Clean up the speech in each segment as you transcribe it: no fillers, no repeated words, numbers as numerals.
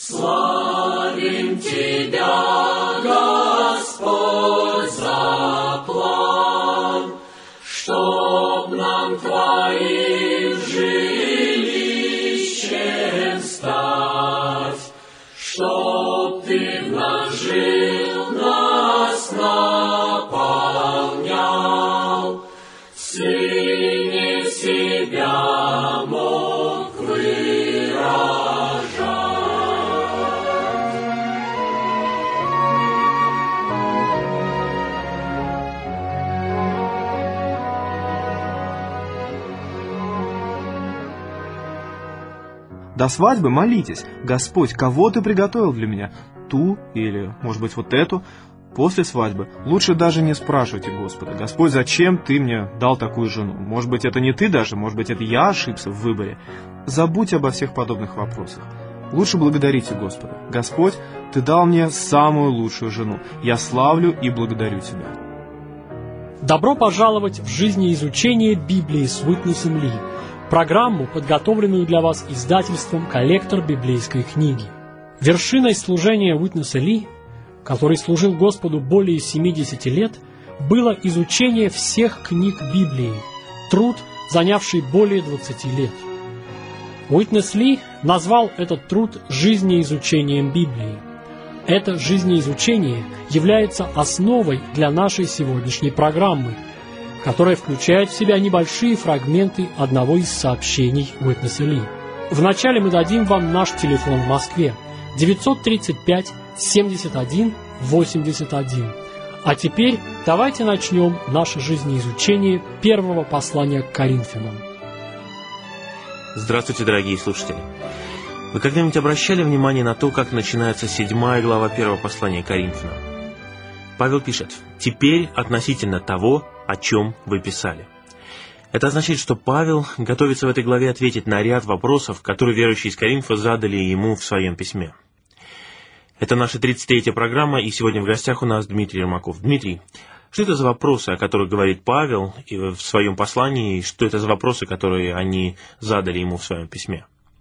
Славим Тебя, Господь, за план, чтоб нам Твоим жилищем стать, чтоб Ты в нас жил, нас наполнял, Сыне себя мог выражать. До свадьбы молитесь: Господь, кого Ты приготовил для меня? Ту или, может быть, вот эту? После свадьбы лучше даже не спрашивайте Господа: Господь, зачем Ты мне дал такую жену? Может быть, это не Ты даже, может быть, это я ошибся в выборе. Забудьте обо всех подобных вопросах. Лучше благодарите Господа: Господь, Ты дал мне самую лучшую жену. Я славлю и благодарю Тебя. Добро пожаловать в жизнеизучение Библии с Уитнесом Ли, программу, подготовленную для вас издательством «Коллектор библейской книги». Вершиной служения Уитнеса Ли, который служил Господу более 70 лет, было изучение всех книг Библии, труд, занявший более 20 лет. Уитнес Ли назвал этот труд жизнеизучением Библии. Это жизнеизучение является основой для нашей сегодняшней программы, которая включает в себя небольшие фрагменты одного из сообщений Уитнеса Ли. Вначале мы дадим вам наш телефон в Москве 935 71 81. А теперь давайте начнем наше жизнеизучение первого послания к Коринфянам. Здравствуйте, дорогие слушатели. Вы когда-нибудь обращали внимание на то, как начинается 7 глава первого послания к Коринфянам? Павел пишет: «Теперь относительно того, о чем вы писали». Это означает, что Павел готовится в этой главе ответить на ряд вопросов, которые верующие из Коринфа задали ему в своем письме. Это наша 33-я программа, и сегодня в гостях у нас Дмитрий Ермаков. Дмитрий, что это за вопросы, о которых говорит Павел в своем послании, и что это за вопросы, которые они задали ему в своем письме?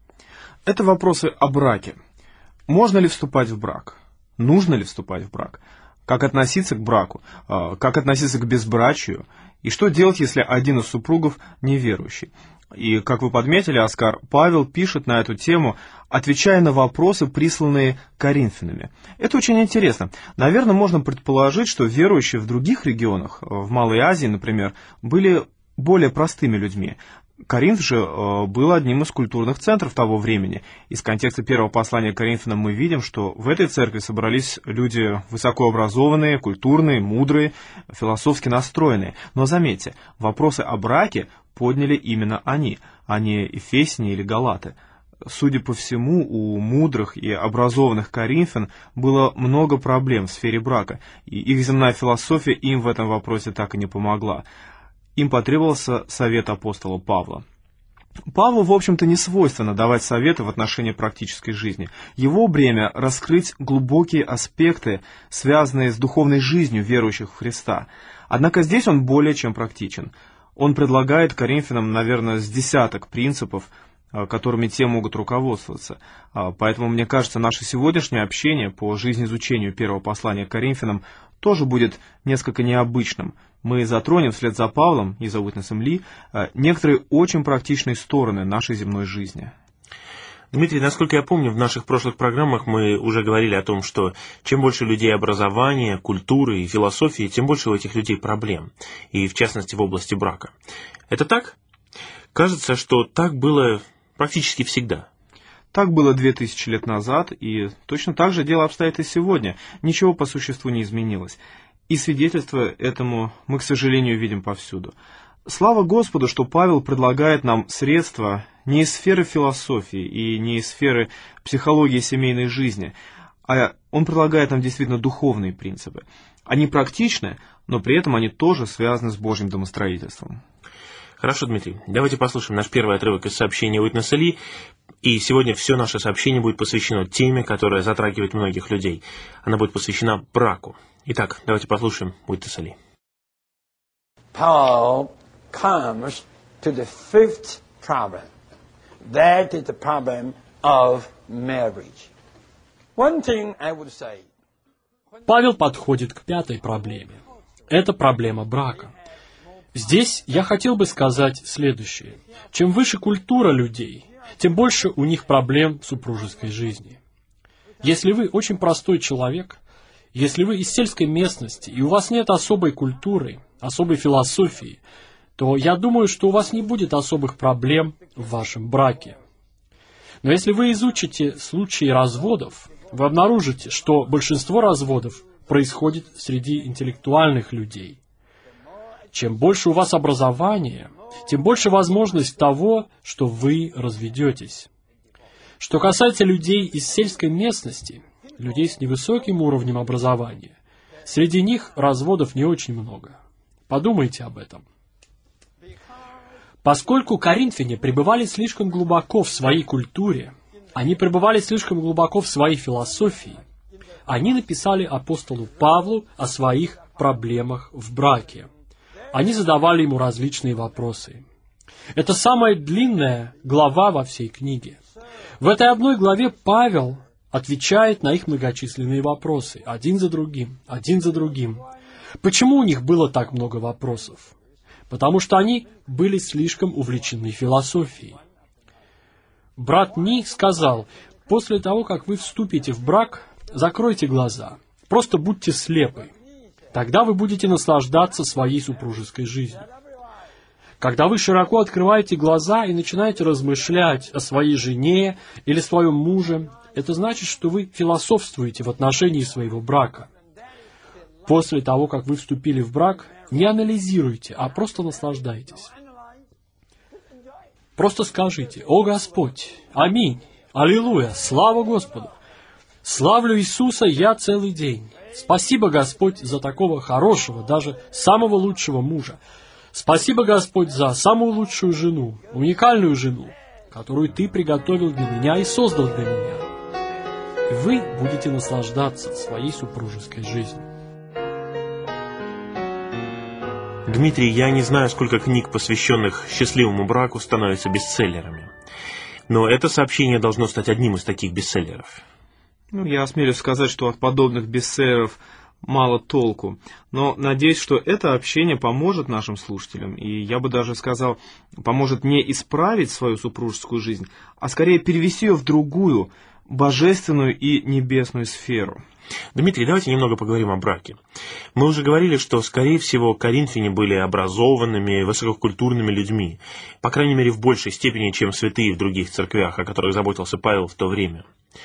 Это вопросы о браке. Можно ли вступать в брак? Нужно ли вступать в брак? Как относиться к браку? Как относиться к безбрачию? И что делать, если один из супругов неверующий? И, как вы подметили, Оскар, Павел пишет на эту тему, отвечая на вопросы, присланные коринфянами. Это очень интересно. Наверное, можно предположить, что верующие в других регионах, в Малой Азии, например, были более простыми людьми. Коринф же был одним из культурных центров того времени. Из контекста первого послания к Коринфянам мы видим, что в этой церкви собрались люди высокообразованные, культурные, мудрые, философски настроенные. Но заметьте, вопросы о браке подняли именно они, а не ефесяне или галаты. Судя по всему, у мудрых и образованных коринфян было много проблем в сфере брака, и их земная философия им в этом вопросе так и не помогла. Им потребовался совет апостола Павла. Павлу, в общем-то, не свойственно давать советы в отношении практической жизни. Его бремя — раскрыть глубокие аспекты, связанные с духовной жизнью верующих в Христа. Однако здесь он более чем практичен. Он предлагает коринфянам, наверное, с десяток принципов, которыми те могут руководствоваться. Поэтому, мне кажется, наше сегодняшнее общение по жизнеизучению первого послания к Коринфянам тоже будет несколько необычным. Мы затронем вслед за Павлом и за Уитнесом Ли некоторые очень практичные стороны нашей земной жизни. Дмитрий, насколько я помню, в наших прошлых программах мы уже говорили о том, что чем больше людей образования, культуры и философии, тем больше у этих людей проблем, и в частности в области брака. Это так? Кажется, что так было практически всегда. Так было 2000 лет назад, и точно так же дело обстоит и сегодня. Ничего по существу не изменилось. И свидетельство этому мы, к сожалению, видим повсюду. Слава Господу, что Павел предлагает нам средства не из сферы философии и не из сферы психологии семейной жизни, а он предлагает нам действительно духовные принципы. Они практичны, но при этом они тоже связаны с Божьим домостроительством. Хорошо, Дмитрий, давайте послушаем наш первый отрывок из сообщения Уитнеса Ли. И сегодня все наше сообщение будет посвящено теме, которая затрагивает многих людей. Она будет посвящена браку. Итак, давайте послушаем Уитнеса Ли. Paul comes to the fifth problem. That is the problem of marriage. One thing I would say, Павел подходит к пятой проблеме. Это проблема брака. Здесь я хотел бы сказать следующее. Чем выше культура людей, тем больше у них проблем в супружеской жизни. Если вы очень простой человек, если вы из сельской местности, и у вас нет особой культуры, особой философии, то я думаю, что у вас не будет особых проблем в вашем браке. Но если вы изучите случаи разводов, вы обнаружите, что большинство разводов происходит среди интеллектуальных людей. Чем больше у вас образования, тем больше возможность того, что вы разведетесь. Что касается людей из сельской местности, людей с невысоким уровнем образования, среди них разводов не очень много. Подумайте об этом. Поскольку коринфяне пребывали слишком глубоко в своей культуре, они пребывали слишком глубоко в своей философии, они написали апостолу Павлу о своих проблемах в браке. Они задавали ему различные вопросы. Это самая длинная глава во всей книге. В этой одной главе Павел отвечает на их многочисленные вопросы, один за другим, один за другим. Почему у них было так много вопросов? Потому что они были слишком увлечены философией. Брат Ни сказал, после того, как вы вступите в брак, закройте глаза, просто будьте слепы. Тогда вы будете наслаждаться своей супружеской жизнью. Когда вы широко открываете глаза и начинаете размышлять о своей жене или своем муже, это значит, что вы философствуете в отношении своего брака. После того, как вы вступили в брак, не анализируйте, а просто наслаждайтесь. Просто скажите: «О Господь! Аминь! Аллилуйя! Слава Господу! Славлю Иисуса я целый день! Спасибо, Господь, за такого хорошего, даже самого лучшего мужа! Спасибо, Господь, за самую лучшую жену, уникальную жену, которую Ты приготовил для меня и создал для меня!» И вы будете наслаждаться своей супружеской жизнью. Дмитрий, я не знаю, сколько книг, посвященных счастливому браку, становятся бестселлерами. Но это сообщение должно стать одним из таких бестселлеров. Я осмелюсь сказать, что от подобных бестселлеров мало толку. Но надеюсь, что это общение поможет нашим слушателям. И я бы даже сказал, поможет не исправить свою супружескую жизнь, а скорее перевести ее в другую, божественную и небесную сферу. Дмитрий, давайте немного поговорим о браке. Мы уже говорили, что, скорее всего, коринфяне были образованными, высококультурными людьми, по крайней мере, в большей степени, чем святые в других церквях, о которых заботился Павел в то время.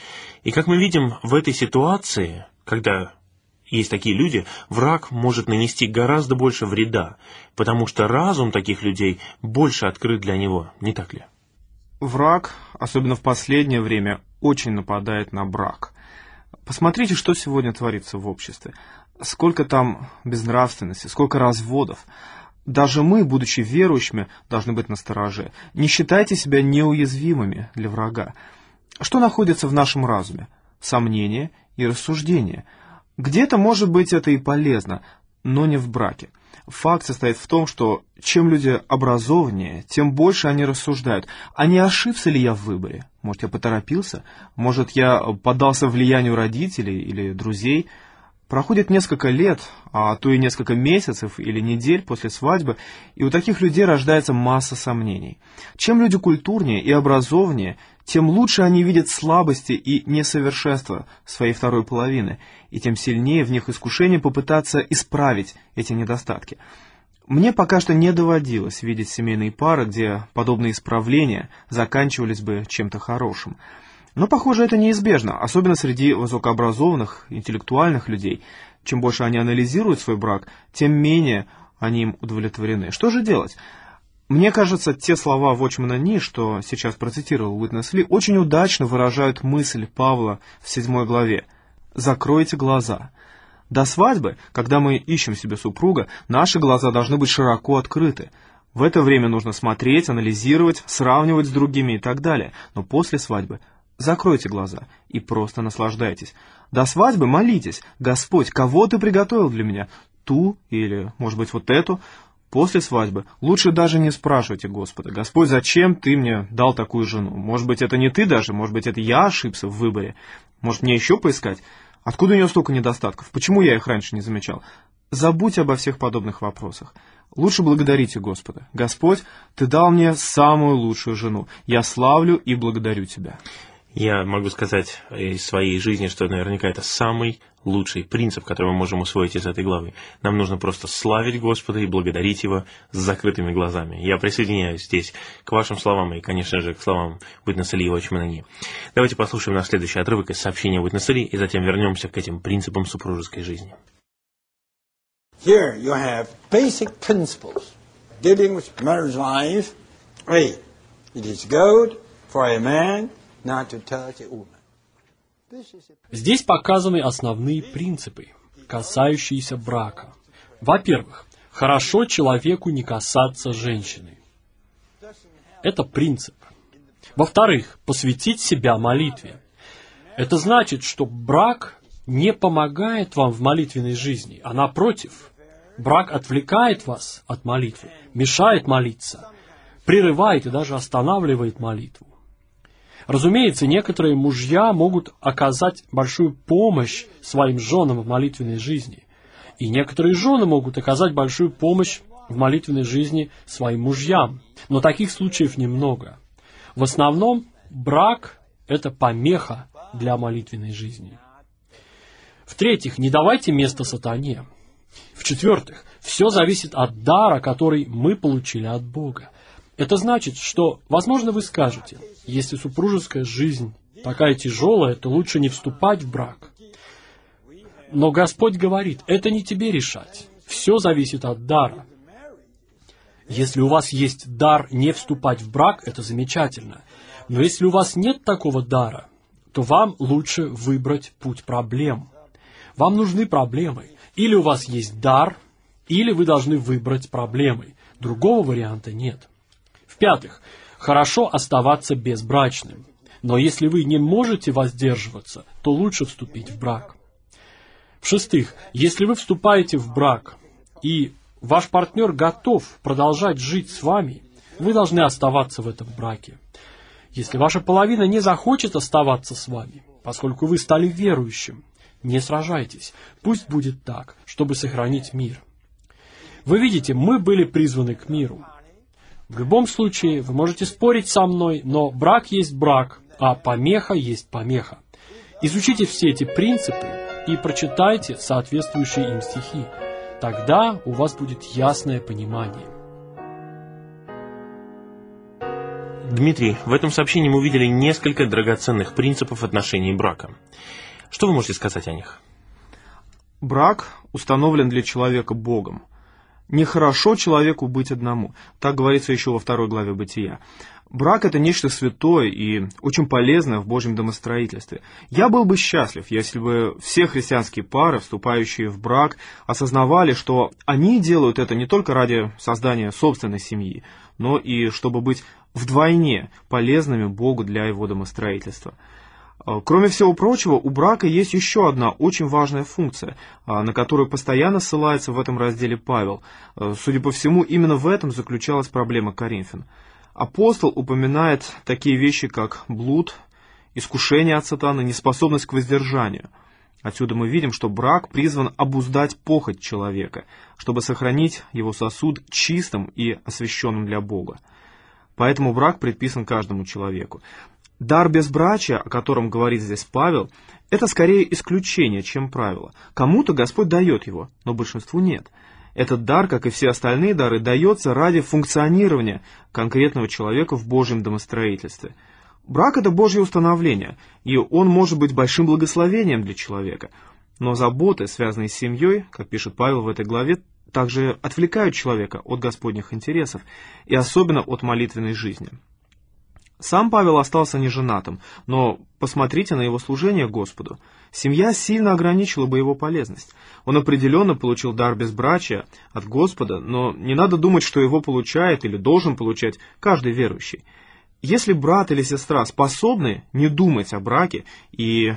И как мы видим, в этой ситуации, когда есть такие люди, враг может нанести гораздо больше вреда, потому что разум таких людей больше открыт для него, не так ли? Враг, особенно в последнее время, очень нападает на брак. Посмотрите, что сегодня творится в обществе. Сколько там безнравственности, сколько разводов. Даже мы, будучи верующими, должны быть настороже. Не считайте себя неуязвимыми для врага. Что находится в нашем разуме? Сомнения и рассуждения. Где-то, может быть, это и полезно, но не в браке. Факт состоит в том, что чем люди образованнее, тем больше они рассуждают. А не ошибся ли я в выборе? Может, я поторопился? Может, я поддался влиянию родителей или друзей? Проходит несколько лет, а то и несколько месяцев или недель после свадьбы, и у таких людей рождается масса сомнений. Чем люди культурнее и образованнее, тем лучше они видят слабости и несовершенства своей второй половины, и тем сильнее в них искушение попытаться исправить эти недостатки. Мне пока что не доводилось видеть семейные пары, где подобные исправления заканчивались бы чем-то хорошим. Но, похоже, это неизбежно, особенно среди высокообразованных, интеллектуальных людей. Чем больше они анализируют свой брак, тем менее они им удовлетворены. Что же делать? Мне кажется, те слова Watchman Nee, что сейчас процитировал Уитнес Ли, очень удачно выражают мысль Павла в 7 главе. «Закройте глаза». До свадьбы, когда мы ищем себе супруга, наши глаза должны быть широко открыты. В это время нужно смотреть, анализировать, сравнивать с другими и так далее. Но после свадьбы закройте глаза и просто наслаждайтесь. До свадьбы молитесь: «Господь, кого Ты приготовил для меня? Ту или, может быть, вот эту?» После свадьбы лучше даже не спрашивайте Господа: «Господь, зачем ты мне дал такую жену? Может быть, это не ты даже, может быть, это я ошибся в выборе. Может, мне еще поискать? Откуда у нее столько недостатков? Почему я их раньше не замечал?» Забудьте обо всех подобных вопросах. Лучше благодарите Господа: «Господь, ты дал мне самую лучшую жену. Я славлю и благодарю тебя». Я могу сказать из своей жизни, что наверняка это самый лучший принцип, который мы можем усвоить из этой главы. Нам нужно просто славить Господа и благодарить Его с закрытыми глазами. Я присоединяюсь здесь к вашим словам и, конечно же, к словам Witness Lee и Watchman Nee. Давайте послушаем наш следующий отрывок из сообщения Witness Lee и затем вернемся к этим принципам супружеской жизни. Here you have basic principles dealing with marriage life. A. It is good for a man not to touch a woman. Здесь показаны основные принципы, касающиеся брака. Во-первых, хорошо человеку не касаться женщины. Это принцип. Во-вторых, посвятить себя молитве. Это значит, что брак не помогает вам в молитвенной жизни, а напротив, брак отвлекает вас от молитвы, мешает молиться, прерывает и даже останавливает молитву. Разумеется, некоторые мужья могут оказать большую помощь своим женам в молитвенной жизни, и некоторые жены могут оказать большую помощь в молитвенной жизни своим мужьям, но таких случаев немного. В основном брак – это помеха для молитвенной жизни. В-третьих, не давайте место сатане. В-четвертых, все зависит от дара, который мы получили от Бога. Это значит, что, возможно, вы скажете: если супружеская жизнь такая тяжелая, то лучше не вступать в брак. Но Господь говорит: это не тебе решать. Все зависит от дара. Если у вас есть дар не вступать в брак, это замечательно. Но если у вас нет такого дара, то вам лучше выбрать путь проблем. Вам нужны проблемы. Или у вас есть дар, или вы должны выбрать проблемы. Другого варианта нет. В-пятых, хорошо оставаться безбрачным. Но если вы не можете воздерживаться, то лучше вступить в брак. В-шестых, если вы вступаете в брак, и ваш партнер готов продолжать жить с вами, вы должны оставаться в этом браке. Если ваша половина не захочет оставаться с вами, поскольку вы стали верующим, не сражайтесь. Пусть будет так, чтобы сохранить мир. Вы видите, мы были призваны к миру. В любом случае, вы можете спорить со мной, но брак есть брак, а помеха есть помеха. Изучите все эти принципы и прочитайте соответствующие им стихи. Тогда у вас будет ясное понимание. Дмитрий, в этом сообщении мы увидели несколько драгоценных принципов отношений брака. Что вы можете сказать о них? Брак установлен для человека Богом. Нехорошо человеку быть одному. Так говорится еще во 2 главе Бытия. Брак – это нечто святое и очень полезное в Божьем домостроительстве. Я был бы счастлив, если бы все христианские пары, вступающие в брак, осознавали, что они делают это не только ради создания собственной семьи, но и чтобы быть вдвойне полезными Богу для Его домостроительства. Кроме всего прочего, у брака есть еще одна очень важная функция, на которую постоянно ссылается в этом разделе Павел. Судя по всему, именно в этом заключалась проблема Коринфян. Апостол упоминает такие вещи, как блуд, искушение от сатаны, неспособность к воздержанию. Отсюда мы видим, что брак призван обуздать похоть человека, чтобы сохранить его сосуд чистым и освященным для Бога. Поэтому брак предписан каждому человеку. Дар безбрачия, о котором говорит здесь Павел, это скорее исключение, чем правило. Кому-то Господь дает его, но большинству нет. Этот дар, как и все остальные дары, дается ради функционирования конкретного человека в Божьем домостроительстве. Брак – это Божье установление, и он может быть большим благословением для человека. Но заботы, связанные с семьей, как пишет Павел в этой главе, также отвлекают человека от Господних интересов, и особенно от молитвенной жизни. Сам Павел остался неженатым, но посмотрите на его служение Господу. Семья сильно ограничила бы его полезность. Он определенно получил дар безбрачия от Господа, но не надо думать, что его получает или должен получать каждый верующий. Если брат или сестра способны не думать о браке и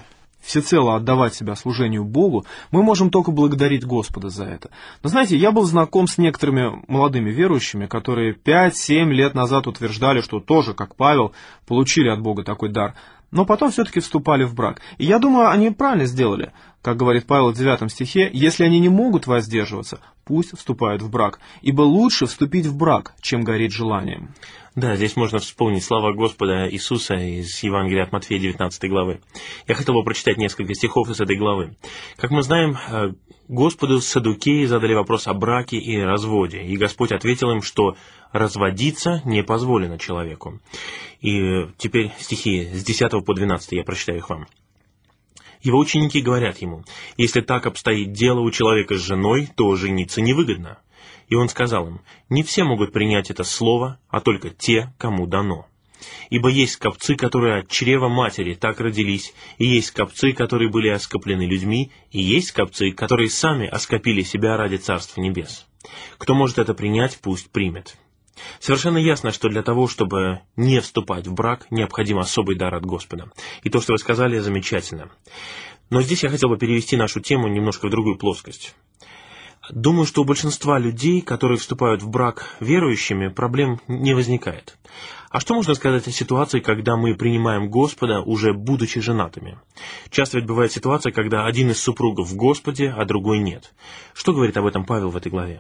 всецело отдавать себя служению Богу, мы можем только благодарить Господа за это. Но знаете, я был знаком с некоторыми молодыми верующими, которые 5-7 лет назад утверждали, что тоже, как Павел, получили от Бога такой дар, но потом все-таки вступали в брак. И я думаю, они правильно сделали. Как говорит Павел в 9 стихе, если они не могут воздерживаться, пусть вступают в брак, ибо лучше вступить в брак, чем гореть желанием. Да, здесь можно вспомнить слова Господа Иисуса из Евангелия от Матфея 19 главы. Я хотел бы прочитать несколько стихов из этой главы. Как мы знаем, Господу саддукеи задали вопрос о браке и разводе, и Господь ответил им, что разводиться не позволено человеку. И теперь стихи с 10 по 12, я прочитаю их вам. Его ученики говорят ему: «Если так обстоит дело у человека с женой, то жениться невыгодно». И он сказал им: «Не все могут принять это слово, а только те, кому дано. Ибо есть скопцы, которые от чрева матери так родились, и есть скопцы, которые были оскоплены людьми, и есть скопцы, которые сами оскопили себя ради Царства Небес. Кто может это принять, пусть примет». Совершенно ясно, что для того, чтобы не вступать в брак, необходим особый дар от Господа. И то, что вы сказали, замечательно. Но здесь я хотел бы перевести нашу тему немножко в другую плоскость. Думаю, что у большинства людей, которые вступают в брак верующими, проблем не возникает. А что можно сказать о ситуации, когда мы принимаем Господа, уже будучи женатыми? Часто ведь бывает ситуация, когда один из супругов в Господе, а другой нет. Что говорит об этом Павел в этой главе?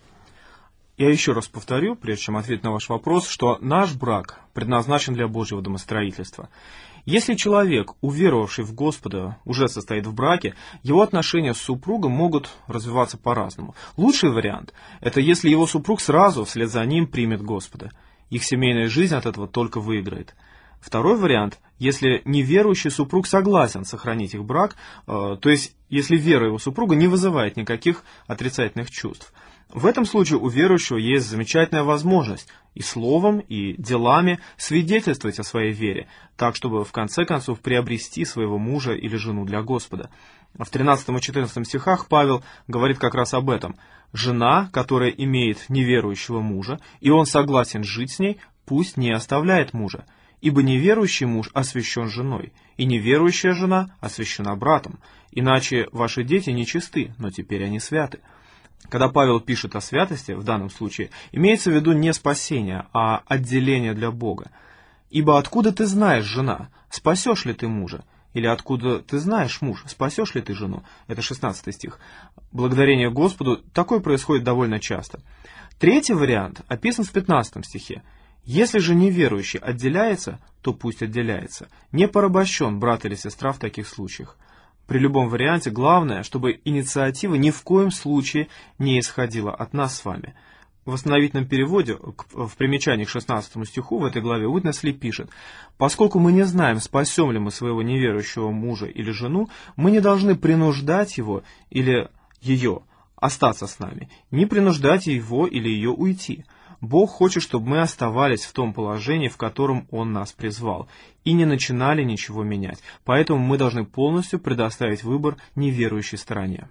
Я еще раз повторю, прежде чем ответить на ваш вопрос, что наш брак предназначен для Божьего домостроительства. Если человек, уверовавший в Господа, уже состоит в браке, его отношения с супругом могут развиваться по-разному. Лучший вариант – это если его супруг сразу вслед за ним примет Господа. Их семейная жизнь от этого только выиграет. Второй вариант – если неверующий супруг согласен сохранить их брак, то есть если вера его супруга не вызывает никаких отрицательных чувств. В этом случае у верующего есть замечательная возможность и словом, и делами свидетельствовать о своей вере, так, чтобы в конце концов приобрести своего мужа или жену для Господа. В 13 и 14 стихах Павел говорит как раз об этом. «Жена, которая имеет неверующего мужа, и он согласен жить с ней, пусть не оставляет мужа, ибо неверующий муж освящен женой, и неверующая жена освящена братом, иначе ваши дети нечисты, но теперь они святы». Когда Павел пишет о святости, в данном случае, имеется в виду не спасение, а отделение для Бога. «Ибо откуда ты знаешь, жена, спасешь ли ты мужа? Или откуда ты знаешь, муж, спасешь ли ты жену?» Это 16 стих. Благодарение Господу такое происходит довольно часто. Третий вариант описан в 15 стихе. «Если же неверующий отделяется, то пусть отделяется. Не порабощен брат или сестра в таких случаях». При любом варианте главное, чтобы инициатива ни в коем случае не исходила от нас с вами. В восстановительном переводе, в примечании к 16 стиху в этой главе Уитнесли пишет: «Поскольку мы не знаем, спасем ли мы своего неверующего мужа или жену, мы не должны принуждать его или ее остаться с нами, не принуждать его или ее уйти. Бог хочет, чтобы мы оставались в том положении, в котором Он нас призвал, и не начинали ничего менять. Поэтому мы должны полностью предоставить выбор неверующей стороне».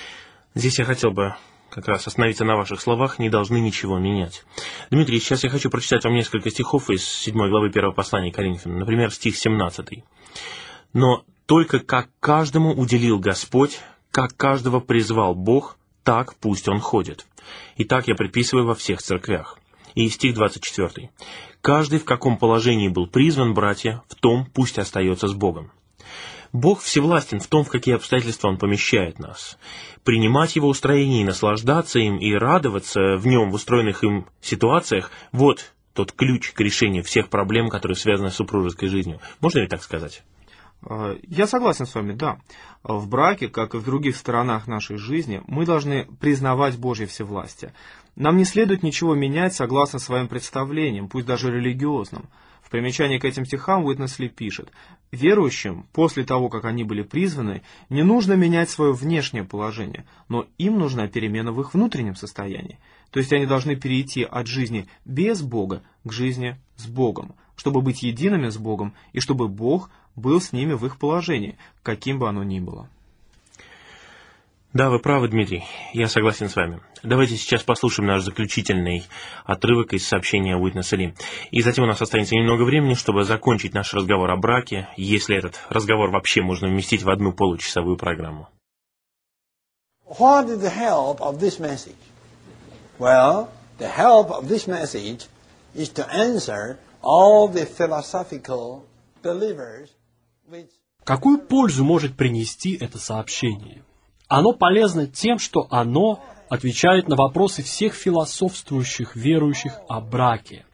Здесь я хотел бы как раз остановиться на ваших словах: «не должны ничего менять». Дмитрий, сейчас я хочу прочитать вам несколько стихов из 7 главы 1 послания Коринфянам. Например, стих 17. «Но только как каждому уделил Господь, как каждого призвал Бог, так пусть он ходит. И так я предписываю во всех церквях». И стих 24. «Каждый, в каком положении был призван, братья, в том пусть остается с Богом». Бог всевластен в том, в какие обстоятельства Он помещает нас. Принимать Его устроение и наслаждаться им, и радоваться в Нем в устроенных им ситуациях – вот тот ключ к решению всех проблем, которые связаны с супружеской жизнью. Можно ли так сказать? Я согласен с вами, да. В браке, как и в других сторонах нашей жизни, мы должны признавать Божье всевластие. Нам не следует ничего менять согласно своим представлениям, пусть даже религиозным. В примечании к этим стихам Уитнесли пишет: «Верующим, после того, как они были призваны, не нужно менять свое внешнее положение, но им нужна перемена в их внутреннем состоянии. То есть они должны перейти от жизни без Бога к жизни с Богом, чтобы быть едиными с Богом и чтобы Бог был с ними в их положении, каким бы оно ни было». Да, вы правы, Дмитрий, я согласен с вами. Давайте сейчас послушаем наш заключительный отрывок из сообщения Уитнеса Ли. И затем у нас останется немного времени, чтобы закончить наш разговор о браке, если этот разговор вообще можно вместить в одну получасовую программу. What is the help of this message? Well, the help of this message is to answer all the philosophical believers which... Какую пользу может принести это сообщение? Оно полезно тем, что оно отвечает на вопросы всех философствующих верующих о браке.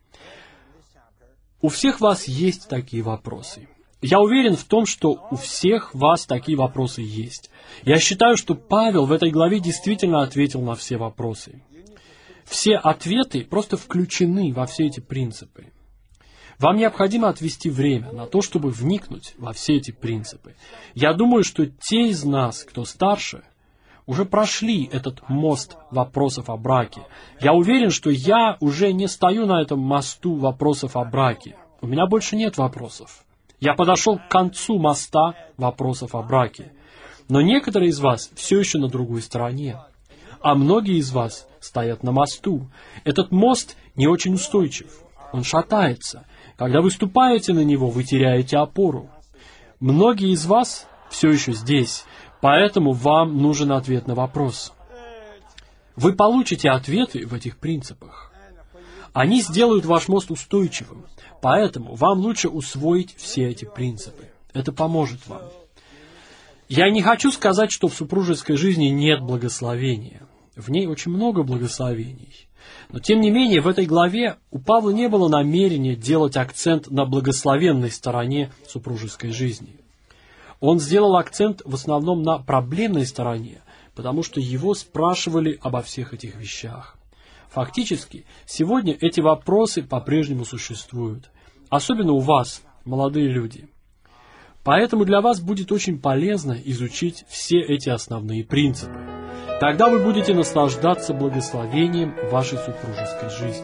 У всех вас есть такие вопросы. Я уверен в том, что у всех вас такие вопросы есть. Я считаю, что Павел в этой главе действительно ответил на все вопросы. Все ответы просто включены во все эти принципы. Вам необходимо отвести время на то, чтобы вникнуть во все эти принципы. Я думаю, что те из нас, кто старше, уже прошли этот мост вопросов о браке. Я уверен, что я уже не стою на этом мосту вопросов о браке. У меня больше нет вопросов. Я подошел к концу моста вопросов о браке. Но некоторые из вас все еще на другой стороне. А многие из вас стоят на мосту. Этот мост не очень устойчив. Он шатается. Когда вы ступаете на него, вы теряете опору. Многие из вас все еще здесь, поэтому вам нужен ответ на вопрос. Вы получите ответы в этих принципах. Они сделают ваш мост устойчивым, поэтому вам лучше усвоить все эти принципы. Это поможет вам. Я не хочу сказать, что в супружеской жизни нет благословения. В ней очень много благословений. Но, тем не менее, в этой главе у Павла не было намерения делать акцент на благословенной стороне супружеской жизни. Он сделал акцент в основном на проблемной стороне, потому что его спрашивали обо всех этих вещах. Фактически, сегодня эти вопросы по-прежнему существуют, особенно у вас, молодые люди. Поэтому для вас будет очень полезно изучить все эти основные принципы. Тогда вы будете наслаждаться благословением вашей супружеской жизни.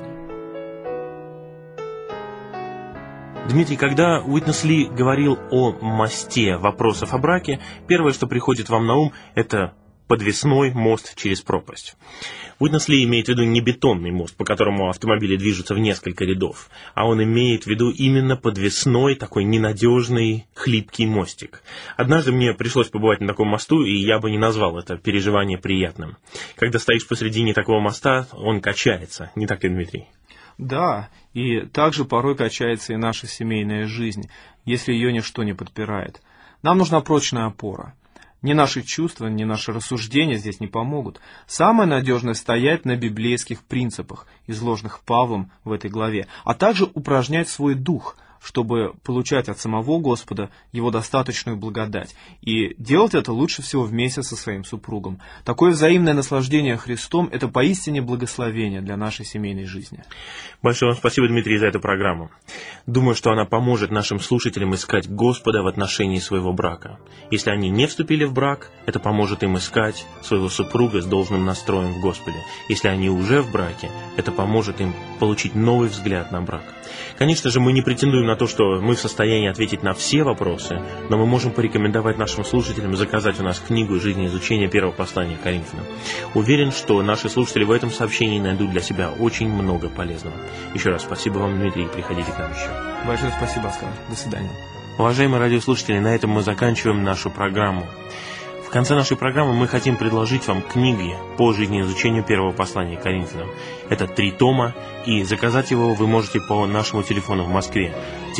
Дмитрий, когда Уитнес Ли говорил о мосте вопросов о браке, первое, что приходит вам на ум, это подвесной мост через пропасть. Уитнес Ли имеет в виду не бетонный мост, по которому автомобили движутся в несколько рядов, а он имеет в виду именно подвесной, такой ненадежный, хлипкий мостик. Однажды мне пришлось побывать на таком мосту, и я бы не назвал это переживание приятным. Когда стоишь посредине такого моста, он качается, не так ли, Дмитрий? Да, и также порой качается и наша семейная жизнь, если ее ничто не подпирает. Нам нужна прочная опора. Ни наши чувства, ни наши рассуждения здесь не помогут. Самое надежное стоять на библейских принципах, изложенных Павлом в этой главе, а также упражнять свой дух, чтобы получать от самого Господа его достаточную благодать. И делать это лучше всего вместе со своим супругом. Такое взаимное наслаждение Христом – это поистине благословение для нашей семейной жизни. Большое вам спасибо, Дмитрий, за эту программу. Думаю, что она поможет нашим слушателям искать Господа в отношении своего брака. Если они не вступили в брак, это поможет им искать своего супруга с должным настроем в Господе. Если они уже в браке, это поможет им получить новый взгляд на брак. Конечно же, мы не претендуем на то, что мы в состоянии ответить на все вопросы, но мы можем порекомендовать нашим слушателям заказать у нас книгу «Жизнеизучение первого послания к Коринфянам». Уверен, что наши слушатели в этом сообщении найдут для себя очень много полезного. Еще раз спасибо вам, Дмитрий, и приходите к нам еще. Большое спасибо, Оскар. До свидания. Уважаемые радиослушатели, на этом мы заканчиваем нашу программу. В конце нашей программы мы хотим предложить вам книги по жизнеизучению первого послания к Коринфянам. Это 3 тома, и заказать его вы можете по нашему телефону в Москве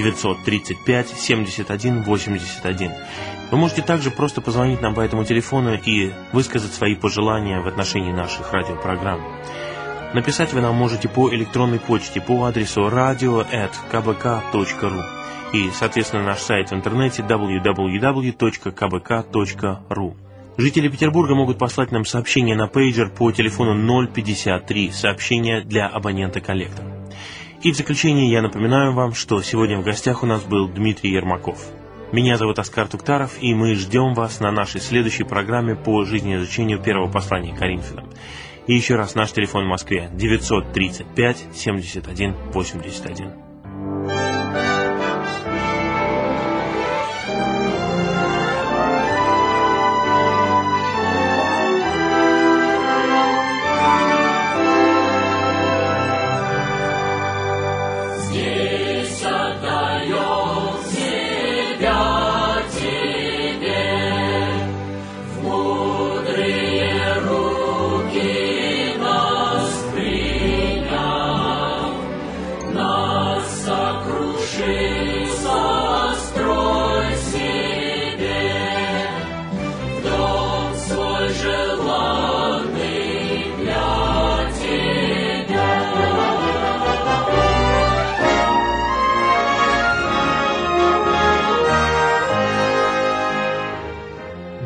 935 71 81. Вы можете также просто позвонить нам по этому телефону и высказать свои пожелания в отношении наших радиопрограмм. Написать вы нам можете по электронной почте по адресу radio@kbk.ru и, соответственно, наш сайт в интернете www.kbk.ru. Жители Петербурга могут послать нам сообщение на пейджер по телефону 053, сообщение для абонента-коллектора. И в заключение я напоминаю вам, что сегодня в гостях у нас был Дмитрий Ермаков. Меня зовут Оскар Туктаров, и мы ждем вас на нашей следующей программе по жизнеизучению первого послания к Коринфянам. И еще раз наш телефон в Москве 935 71 81.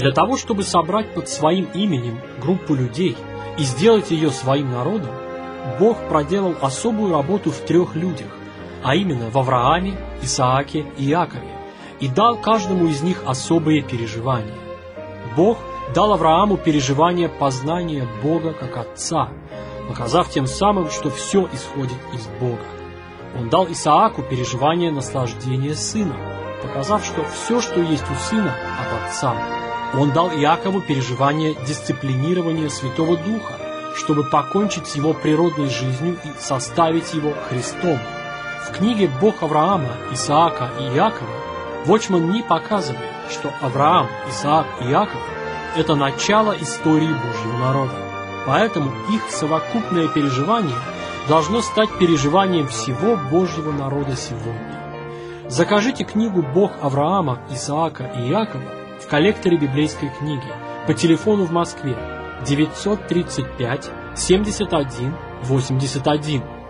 Для того, чтобы собрать под своим именем группу людей и сделать ее своим народом, Бог проделал особую работу в 3 людях, а именно в Аврааме, Исааке и Иакове, и дал каждому из них особые переживания. Бог дал Аврааму переживание познания Бога как Отца, показав тем самым, что все исходит из Бога. Он дал Исааку переживание наслаждения сыном, показав, что все, что есть у сына, от Отца. Он дал Иакову переживание дисциплинирования Святого Духа, чтобы покончить с его природной жизнью и составить его Христом. В книге «Бог Авраама, Исаака и Иакова» Watchman Nee показывает, что Авраам, Исаак и Иаков – это начало истории Божьего народа. Поэтому их совокупное переживание должно стать переживанием всего Божьего народа сегодня. Закажите книгу «Бог Авраама, Исаака и Иакова» в коллекторе библейской книги по телефону в Москве 935 71 81.